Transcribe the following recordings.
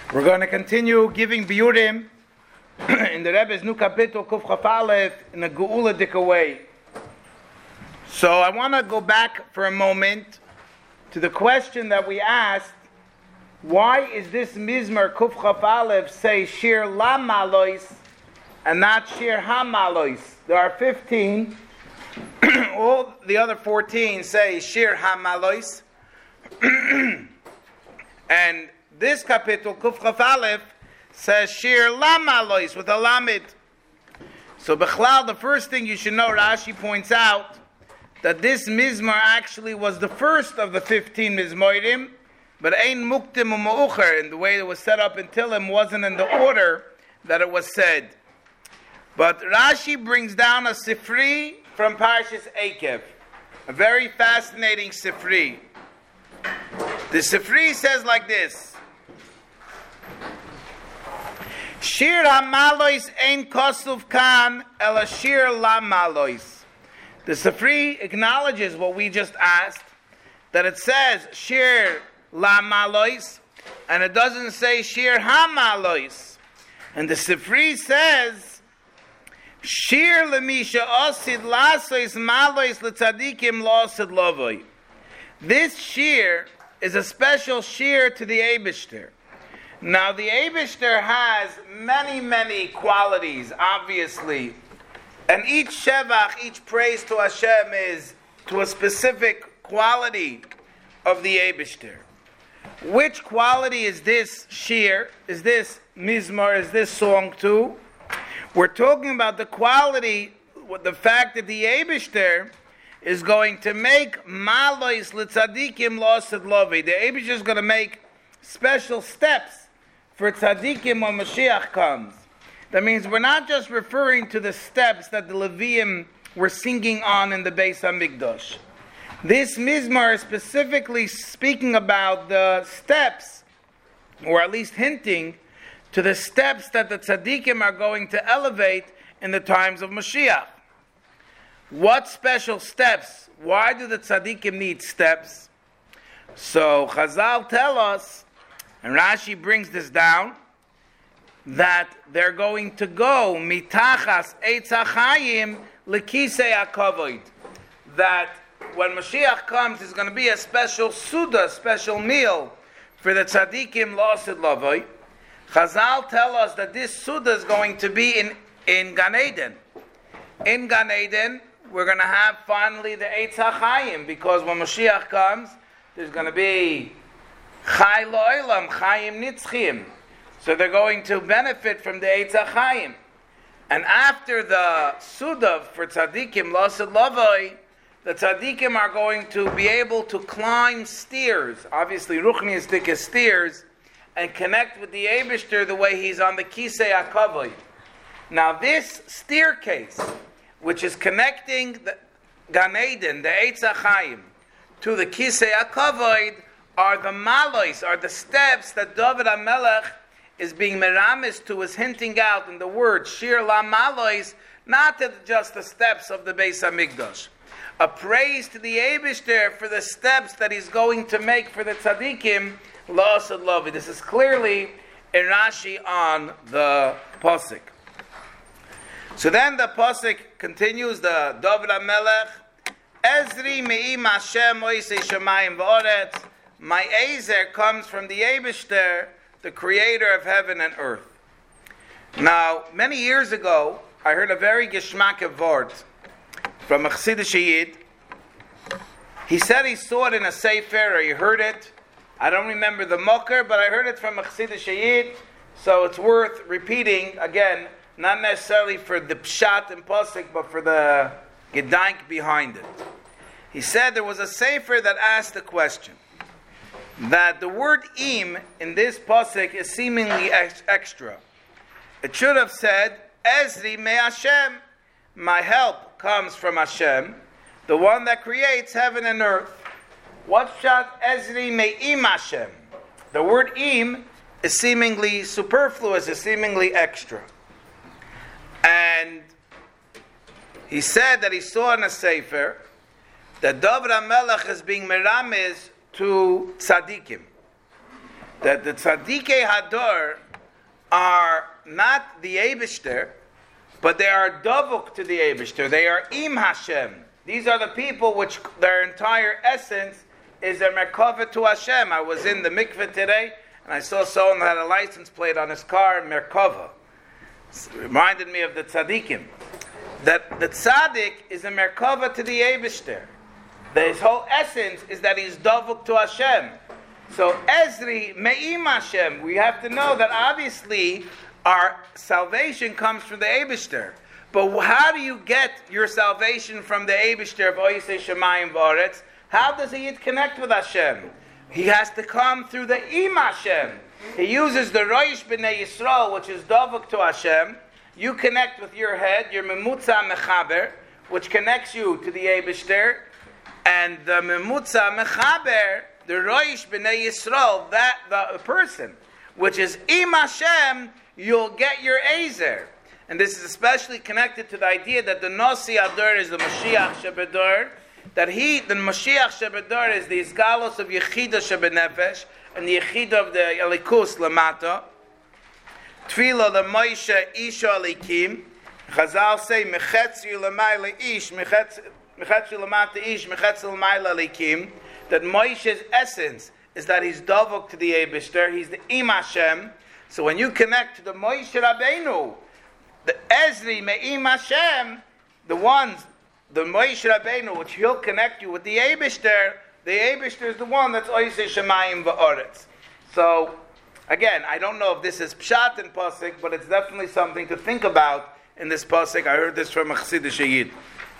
We're going to continue giving biurim in the Rebbe's new kapitel Kuf Chaf Aleph in a geuladik way. So I want to go back for a moment to the question that we asked: why is this mizmor Kuf Chaf Aleph say Shir La Malois and not Shir Ha Malois? There are 15. All the other 14 say Shir Ha Malois. And this kapitel, Kuf Chaf Aleph, says Shir La Malois with a Lamed. So Bechlal, the first thing you should know, Rashi points out that this mizmor actually was the first of the 15 mizmorim, but Ein Muktim U'Ma'ucher, and the way it was set up in Tillim wasn't in the order that it was said. But Rashi brings down a Sifri from Parshas Eikev, a very fascinating Sifri. The Sifri says like this: Shir HaMalois ein kosuv kan ela Shir La Malois. The Sifri acknowledges what we just asked, that it says Shir La Malois, and it doesn't say Shir HaMalois. And the Sifri says Shir lemisha osid lasois malois letzadikim losid lovoi. This shir is a special shir to the Eibishter. Now the Eibishter has many, many qualities, obviously. And each shevach, each praise to Hashem is to a specific quality of the Eibishter. Which quality is this shir, is this mizmor, is this song to? We're talking about the quality, the fact that the Eibishter is going to make malois l'tzadikim losid lovi. The Eibishter is going to make special steps for tzadikim when Mashiach comes. That means we're not just referring to the steps that the Leviim were singing on in the Beis HaMikdash. This mizmar is specifically speaking about the steps, or at least hinting to the steps that the tzaddikim are going to elevate in the times of Mashiach. What special steps? Why do the tzaddikim need steps? So Chazal tell us, and Rashi brings this down, that they're going to go mitachas eitz hachayim lekisei hakavod. That when Mashiach comes, there's going to be a special suda, special meal for the tzaddikim losid lavoi. Chazal tell us that this suda is going to be in Gan Eden. In Gan Eden, we're going to have finally the Eitz HaChayim, because when Mashiach comes, there's going to be Chai Lo'olam, Chayim Nitzchim. So they're going to benefit from the Eitz HaChayim. And after the suda for tzaddikim losid lavoi, the tzaddikim are going to be able to climb stairs, obviously ruchniistic stairs, and connect with the Eibishter the way he's on the Kisei HaKavod. Now this staircase, which is connecting the Gan Eden, the Eitz HaChayim, to the Kisei HaKavod, are the malois, are the steps that David HaMelech is being meramis to, is hinting out in the word Shir La Malois, not just the steps of the Beis HaMikdash. A praise to the Eibishter for the steps that he's going to make for the tzaddikim, losid lovi. This is clearly in Rashi on the Pasuk. So then the Pasuk continues, the David HaMelech, Ezri me'im Hashem oisei shamayim v'oretz. My Ezer comes from the Eibishter, the creator of heaven and earth. Now, many years ago, I heard a very geschmack word from a Chassidish Yid. He said he saw it in a Sefer, or he heard it. I don't remember the Mocker, but I heard it from a Chassidish Yid, so it's worth repeating again, not necessarily for the Pshat and Pasuk, but for the Gedank behind it. He said there was a Sefer that asked the question, that the word im in this pasuk is seemingly extra. It should have said, Ezri me Hashem, my help comes from Hashem, the one that creates heaven and earth. What shot Ezri me im Hashem? The word im is seemingly superfluous, is seemingly extra. And he said that he saw in a sefer that David HaMelech is being meramiz to tzaddikim. that the Tzadikei Hador are not the Eibishter, but they are Davuk to the Eibishter. They are Im Hashem. These are the people which their entire essence is a Merkava to Hashem. I was in the mikveh today, and I saw someone that had a license plate on his car, Merkava. It reminded me of the Tzadikim. That the Tzadik is a Merkava to the Eibishter. His whole essence is that he's Davuk to Hashem. So Ezri Me'im Hashem. We have to know that obviously our salvation comes from the Eibishter. But how do you get your salvation from the Eibishter of Oyisei Shemayim V'Aretz? How does he connect with Hashem? He has to come through the Im Hashem. He uses the Roish B'nei Yisrael, which is Davuk to Hashem. You connect with your head, your Memutza Mechaber, which connects you to the Eibishter. And the Memutza Mechaber, the Roish B'nei Yisrael, that the person, which is Im Hashem, you'll get your Ezer. And this is especially connected to the idea that the Nasi Ador is the Mashiach Shebedor, that the Mashiach Shebedor is the Isgalos of Yechida Shebenefesh, and the Yechida of the Elikus Lamata. Tfila the Moshe Isha Elikim. Chazal say, Mechetzi Lamayla Ish, Mechetzi Lamata Ish, Mechetzi Lamayla Elikim. That Moshe's essence is that he's Davuk to the Eibishter, he's the Im Hashem. So when you connect to the Moshe Rabbeinu, the Ezri Me'im Hashem, the Moshe Rabbeinu, which he'll connect you with the Eibishter is the one that's Oyisei Shemayim V'Aretz. So, again, I don't know if this is Pshat in Pasuk, but it's definitely something to think about in this Pasuk. I heard this from a Chassidish Yid.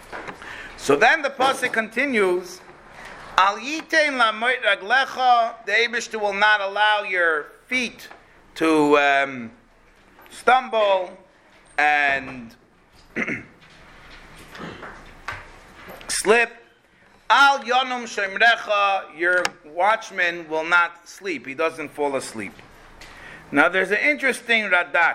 So then the Pasuk continues, Al Yitein Lamoit Raglecha, the Eibishter will not allow your feet to stumble and slip. Al Yonum Shemrecha, your watchman will not sleep. He doesn't fall asleep. Now there's an interesting Radak.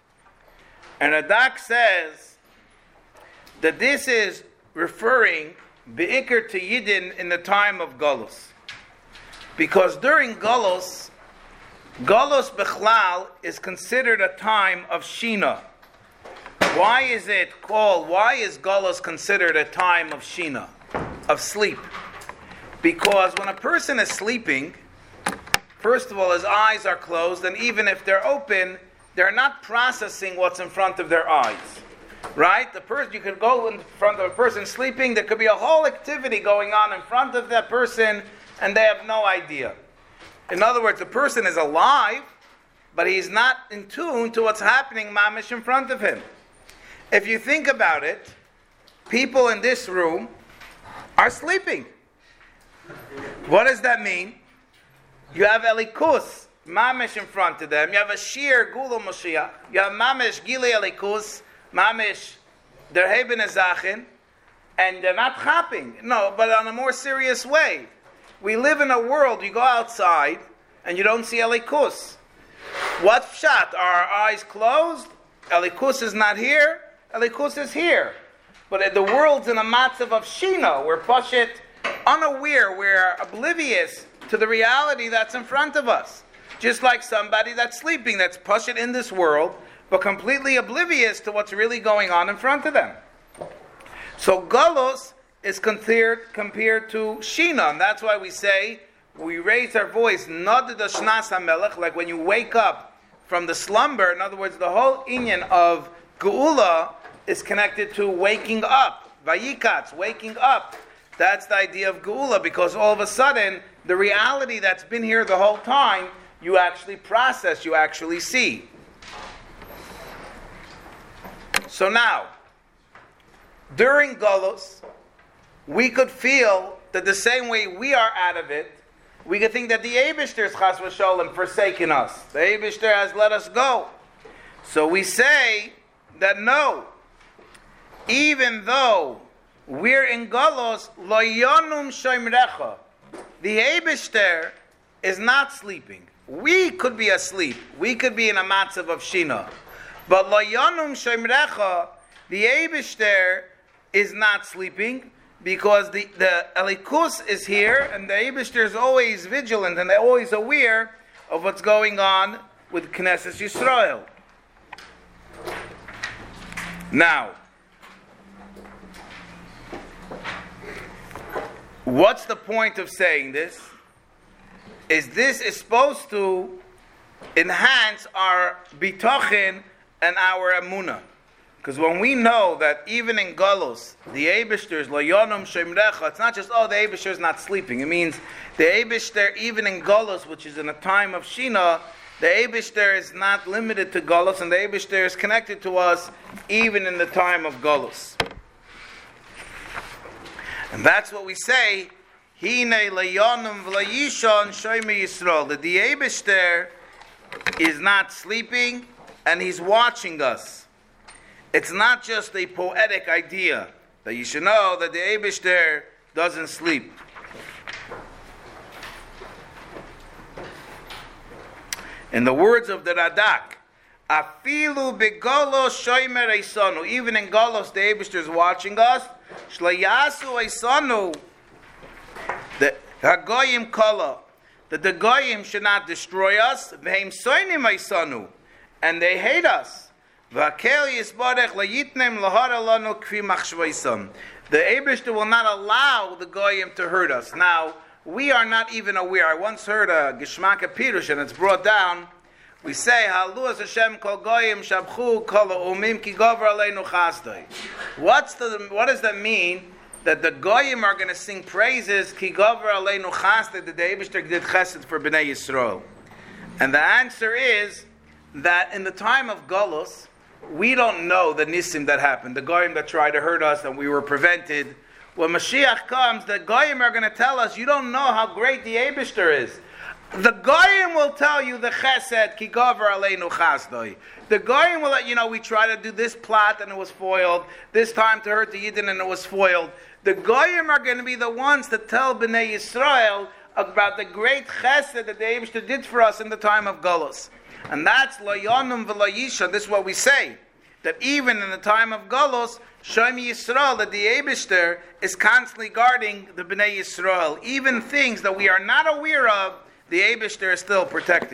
And Radak says that this is referring Be'ikr to Yidden in the time of Golus. Because during Golus Bechlal is considered a time of Shina. Why is Golus considered a time of Shina, of sleep? Because when a person is sleeping, first of all, his eyes are closed, and even if they're open, they're not processing what's in front of their eyes. Right? You could go in front of a person sleeping, there could be a whole activity going on in front of that person, and they have no idea. In other words, the person is alive, but he's not in tune to what's happening mamish in front of him. If you think about it, people in this room are sleeping. What does that mean? You have Elikus, mamish in front of them. You have a Shir, Gula Moshiach. You have mamish, Gili Elikus, mamish, der Heben Ezachin, and they're not chapping. No, but on a more serious way. We live in a world, you go outside, and you don't see Elikus. What's pshat? Are our eyes closed? Elikus is not here. Elikus is here. But the world's in a matzav of Shina. We're pashit, unaware, we're oblivious to the reality that's in front of us. Just like somebody that's sleeping, that's pashit in this world, but completely oblivious to what's really going on in front of them. So Golos is compared to Shina, and that's why we raise our voice, Noded Shnas HaMelech, like when you wake up from the slumber. In other words, the whole inyan of Geula is connected to waking up, Vayikatz, waking up. That's the idea of Geula, because all of a sudden, the reality that's been here the whole time, you actually process, you actually see. So now, during Golos, we could feel that the same way we are out of it, we could think that the Eibishter is Chas v'Sholem forsaken us. The Eibishter has let us go. So we say that no, even though we're in Golos, Lo Yonum Shoimrecha, the Eibishter is not sleeping. We could be asleep. We could be in a matzav of Shina. But Lo Yonum Shoimrecha, the Eibishter is not sleeping, because the Elikus is here, and the Eibishter is always vigilant, and they're always aware of what's going on with Knesset Yisrael. Now, what's the point of saying this? This is supposed to enhance our bitochin and our emunah. Because when we know that even in Galus, the Eibishter is lo yonum shemrecha, it's not just, the Eibishter is not sleeping. It means the Eibishter, even in Galus, which is in a time of Shina, the Eibishter is not limited to Galus, and the Eibishter is connected to us even in the time of Galus. And that's what we say, Hine leyonum v'layishon shoyme Yisrael. That the Eibishter is not sleeping, and he's watching us. It's not just a poetic idea that you should know that the Eibishter doesn't sleep. In the words of the Radak, Afilu begolos shoymer eisanu. Even in Golos, the Eibishter is watching us. Shleyasu eisanu. The Hagoyim kala. That the Goyim should not destroy us. V'heim soinim eisanu. And they hate us. The Eibishter will not allow the Goyim to hurt us. Now, we are not even aware. I once heard a Geshmaka Pirush, and it's brought down. We say, Halu Hashem kol Goyim shabchu kol umim ki gover aleinu chasdai. What does that mean? That the Goyim are going to sing praises ki gover aleinu chasdai, that the Eibishter did chesed for Bnei Yisrael. And the answer is that in the time of Galus, we don't know the nisim that happened, the goyim that tried to hurt us and we were prevented. When Mashiach comes, the goyim are going to tell us, you don't know how great the Eibishter is. The goyim will tell you the chesed ki gover aleinu chasdoi. The goyim will let you know we tried to do this plot and it was foiled, this time to hurt the Yidden and it was foiled. The goyim are going to be the ones that tell Bnei Yisrael about the great chesed that the Eibishter did for us in the time of Galus. And that's lo yonum v'lo yisha. This is what we say, that even in the time of Galus, Shoyme Yisrael, that the Eibishter is constantly guarding the Bnei Yisrael. Even things that we are not aware of, the Eibishter is still protecting.